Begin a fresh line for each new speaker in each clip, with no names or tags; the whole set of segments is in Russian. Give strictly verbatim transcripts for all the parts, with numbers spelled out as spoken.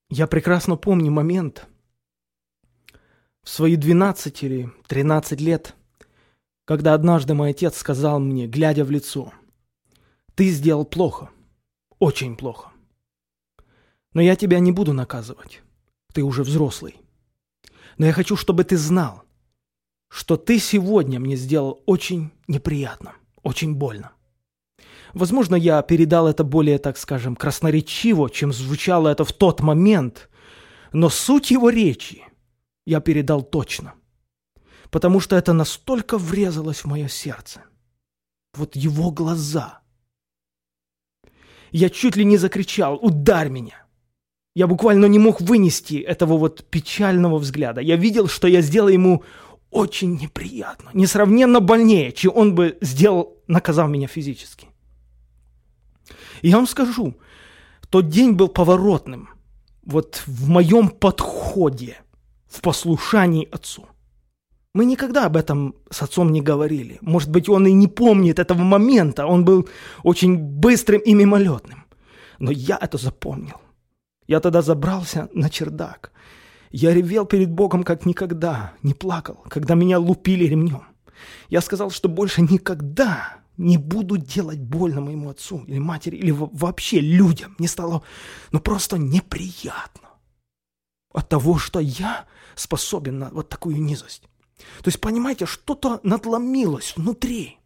Я прекрасно помню момент в свои двенадцать или тринадцать лет, когда однажды мой отец сказал мне, глядя в лицо: «Ты сделал плохо, очень плохо. Но я тебя не буду наказывать, ты уже взрослый. Но я хочу, чтобы ты знал, что ты сегодня мне сделал очень неприятно, очень больно». Возможно, я передал это более, так скажем, красноречиво, чем звучало это в тот момент, но суть его речи я передал точно, потому что это настолько врезалось в мое сердце. Вот его глаза. Я чуть ли не закричал: «Ударь меня!» Я буквально не мог вынести этого вот печального взгляда. Я видел, что я сделал ему очень неприятно, несравненно больнее, чем он бы сделал, наказав меня физически. И я вам скажу, тот день был поворотным вот в моем подходе, в послушании отцу. Мы никогда об этом с отцом не говорили. Может быть, он и не помнит этого момента, он был очень быстрым и мимолетным. Но я это запомнил. Я тогда забрался на чердак. Я ревел перед Богом как никогда, не плакал, когда меня лупили ремнем. Я сказал, что больше никогда не буду делать больно моему отцу или матери, или вообще людям. Мне стало, ну, просто неприятно от того, что я способен на вот такую низость. То есть, понимаете, что-то надломилось внутри.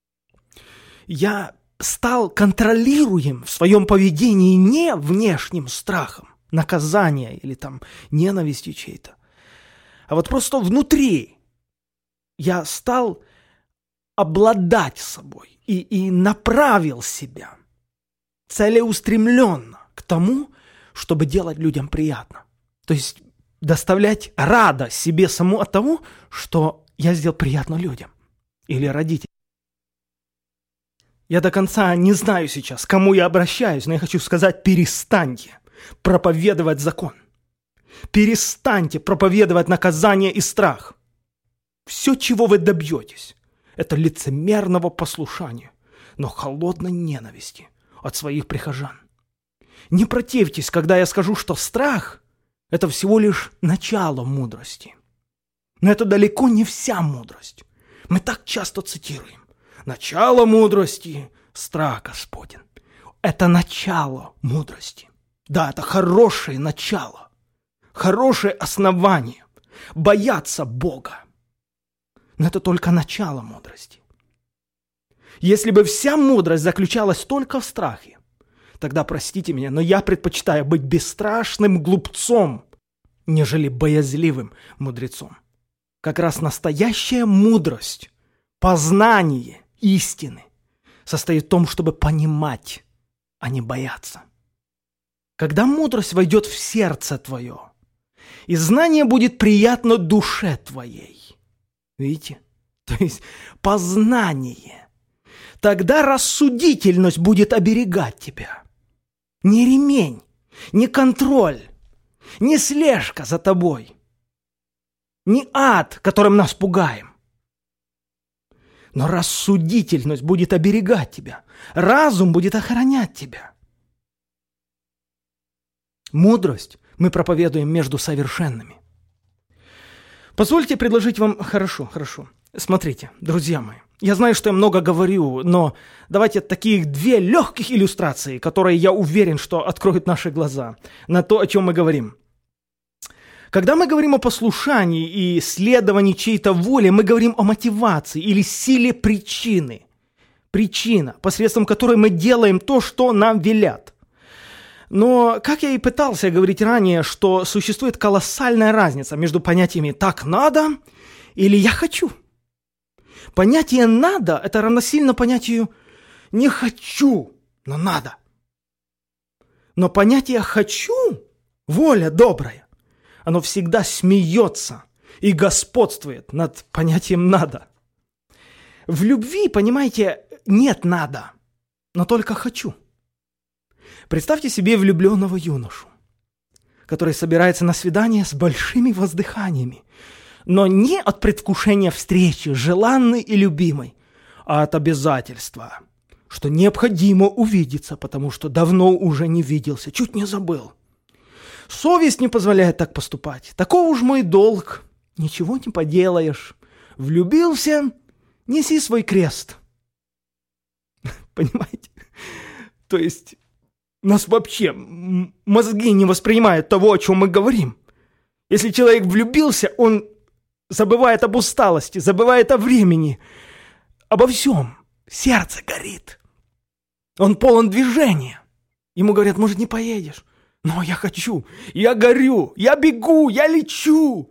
Я стал контролируем в своем поведении не внешним страхом, наказания или там ненавистью чьей-то, а вот просто внутри я стал обладать собой и, и направил себя целеустремленно к тому, чтобы делать людям приятно. То есть доставлять радость себе саму от того, что я сделал приятно людям или родителям. Я до конца не знаю сейчас, к кому я обращаюсь, но я хочу сказать: перестаньте проповедовать закон. Перестаньте проповедовать наказание и страх. Все, чего вы добьетесь, это лицемерного послушания, но холодной ненависти от своих прихожан. Не противьтесь, когда я скажу, что страх – это всего лишь начало мудрости. Но это далеко не вся мудрость. Мы так часто цитируем: начало мудрости – страх Господень. Это начало мудрости. Да, это хорошее начало, хорошее основание – бояться Бога. Но это только начало мудрости. Если бы вся мудрость заключалась только в страхе, тогда, простите меня, но я предпочитаю быть бесстрашным глупцом, нежели боязливым мудрецом. Как раз настоящая мудрость, познание истины состоит в том, чтобы понимать, а не бояться. Когда мудрость войдет в сердце твое, и знание будет приятно душе твоей, видите? То есть познание. Тогда рассудительность будет оберегать тебя. Не ремень, не контроль, не слежка за тобой, не ад, которым нас пугаем. Но рассудительность будет оберегать тебя. Разум будет охранять тебя. Мудрость мы проповедуем между совершенными. Позвольте предложить вам... Хорошо, хорошо. Смотрите, друзья мои. Я знаю, что я много говорю, но давайте такие две легких иллюстрации, которые, я уверен, что откроют наши глаза на то, о чем мы говорим. Когда мы говорим о послушании и следовании чьей-то воле, мы говорим о мотивации или силе причины. Причина, посредством которой мы делаем то, что нам велят. Но, как я и пытался говорить ранее, что существует колоссальная разница между понятиями «так надо» или «я хочу». Понятие «надо» – это равносильно понятию «не хочу, но надо». Но понятие «хочу» – воля добрая. Оно всегда смеется и господствует над понятием «надо». В любви, понимаете, нет «надо», но только «хочу». Представьте себе влюбленного юношу, который собирается на свидание с большими воздыханиями, но не от предвкушения встречи, желанной и любимой, а от обязательства, что необходимо увидеться, потому что давно уже не виделся, чуть не забыл. совесть не позволяет так поступать. Таков уж мой долг. Ничего не поделаешь. Влюбился, неси свой крест. Понимаете? То есть нас вообще мозги не воспринимают того, о чем мы говорим. Если человек влюбился, он забывает об усталости, забывает о времени, обо всем. Сердце горит. Он полон движения. Ему говорят, может, не поедешь? Но я хочу, я горю, я бегу, я лечу.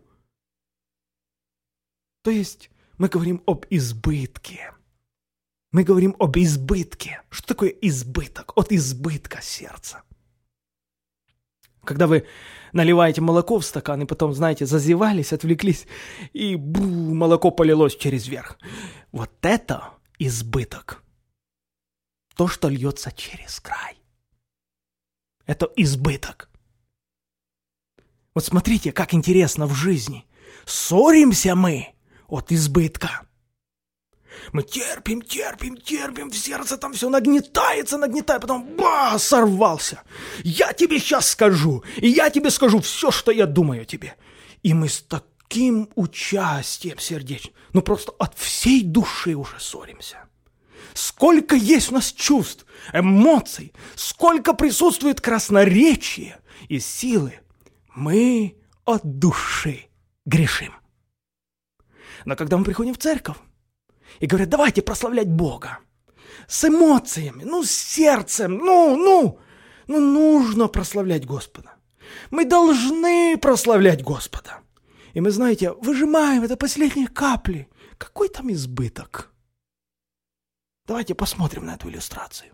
То есть мы говорим об избытке. Мы говорим об избытке. Что такое избыток? От избытка сердца. Когда вы наливаете молоко в стакан, и потом, знаете, зазевались, отвлеклись, и бу, молоко полилось через верх. Вот это избыток. То, что льется через край. Это избыток. Вот смотрите, как интересно в жизни. Ссоримся мы от избытка. Мы терпим, терпим, терпим, в сердце там все нагнетается, нагнетает, потом ба, сорвался. Я тебе сейчас скажу, и я тебе скажу все, что я думаю о тебе. И мы с таким участием сердечным, ну просто от всей души уже ссоримся. Сколько есть у нас чувств, эмоций, сколько присутствует красноречия и силы. Мы от души грешим. Но когда мы приходим в церковь и говорят, давайте прославлять Бога, с эмоциями, ну, с сердцем, ну, ну, ну, нужно прославлять Господа. Мы должны прославлять Господа. И мы, знаете, выжимаем это последние капли. Какой там избыток? Давайте посмотрим на эту иллюстрацию.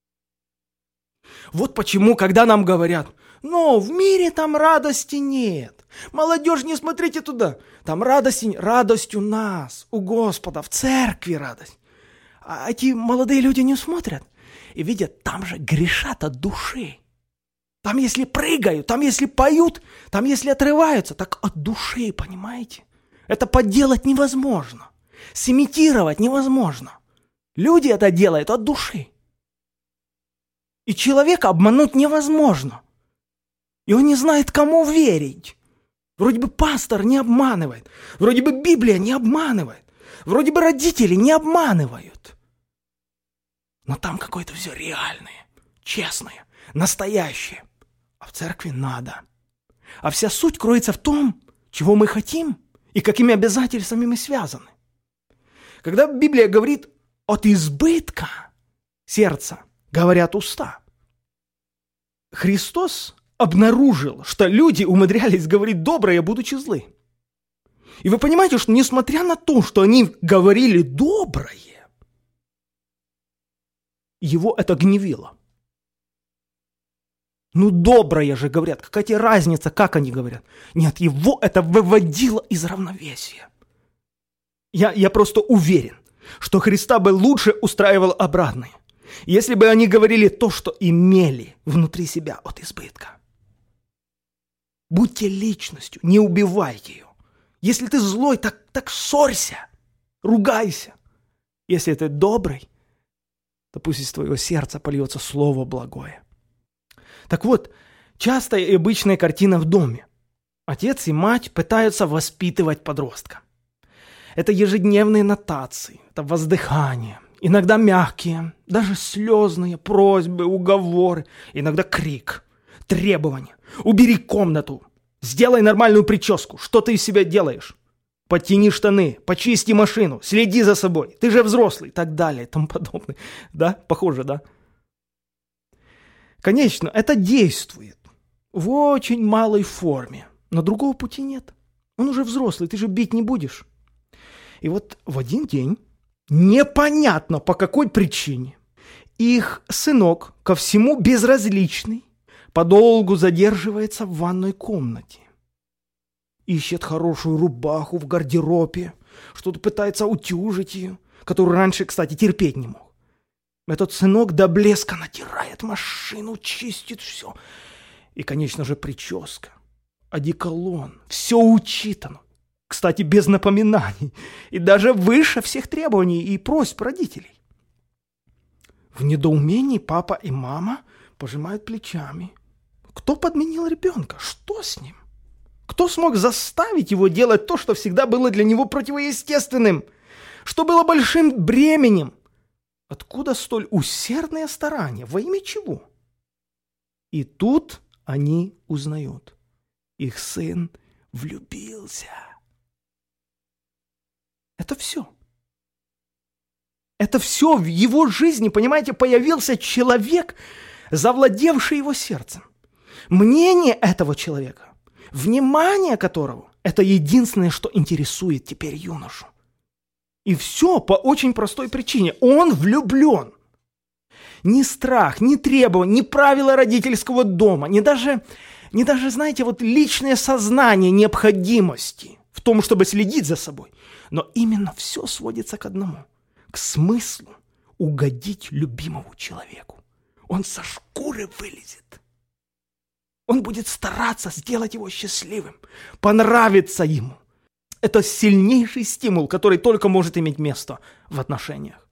Вот почему, когда нам говорят, но в мире там радости нет. Молодежь, не смотрите туда. Там радость, радость у нас, у Господа, в церкви радость. А эти молодые люди не смотрят и видят, там же грешат от души. Там если прыгают, там если поют, там если отрываются, так от души, понимаете? Это подделать невозможно. Сымитировать невозможно. Люди это делают от души. И человека обмануть невозможно. И он не знает, кому верить. Вроде бы пастор не обманывает. Вроде бы Библия не обманывает. Вроде бы родители не обманывают. Но там какое-то все реальное, честное, настоящее. А в церкви надо. А вся суть кроется в том, чего мы хотим и какими обязательствами мы связаны. Когда Библия говорит от избытка сердца, говорят уста. Христос обнаружил, что люди умудрялись говорить доброе, будучи злы. И вы понимаете, что несмотря на то, что они говорили доброе, его это гневило. Ну, доброе же говорят. Какая тебе разница, как они говорят? Нет, его это выводило из равновесия. Я, я просто уверен, что Христа бы лучше устраивал обратное. Если бы они говорили то, что имели внутри себя от избытка. Будьте личностью, не убивайте ее. Если ты злой, так, так ссорься, ругайся. Если ты добрый, то пусть из твоего сердца польется слово благое. Так вот, частая и обычная картина в доме. Отец и мать пытаются воспитывать подростка. Это ежедневные нотации, это воздыхание, иногда мягкие, даже слезные просьбы, уговоры, иногда крик, требования. Убери комнату, сделай нормальную прическу, что ты из себя делаешь? Подтяни штаны, почисти машину, следи за собой, ты же взрослый, и так далее, и тому подобное. Да, похоже, да? Конечно, это действует в очень малой форме, но другого пути нет. Он уже взрослый, ты же бить не будешь. И вот в один день, непонятно по какой причине, их сынок, ко всему безразличный, подолгу задерживается в ванной комнате. Ищет хорошую рубаху в гардеробе, что-то пытается утюжить ее, которую раньше, кстати, терпеть не мог. Этот сынок до блеска натирает машину, чистит все. И, конечно же, прическа, одеколон, все учитано. Кстати, без напоминаний. И даже выше всех требований и просьб родителей. В недоумении папа и мама пожимают плечами. Кто подменил ребенка? Что что с ним? Кто смог заставить его делать то, что всегда было для него противоестественным, что было большим бременем? Откуда столь усердное старание? Во имя чего? И тут они узнают. Их сын влюбился. Это все. Это все в его жизни, понимаете, появился человек, завладевший его сердцем. Мнение этого человека, внимание которого – это единственное, что интересует теперь юношу. И все по очень простой причине. Он влюблен. Ни страх, ни требования, ни правила родительского дома, ни даже, ни даже, знаете, вот личное сознание необходимости в том, чтобы следить за собой. Но именно все сводится к одному. К смыслу угодить любимому человеку. Он со шкуры вылезет. Он будет стараться сделать его счастливым, понравиться ему. Это сильнейший стимул, который только может иметь место в отношениях.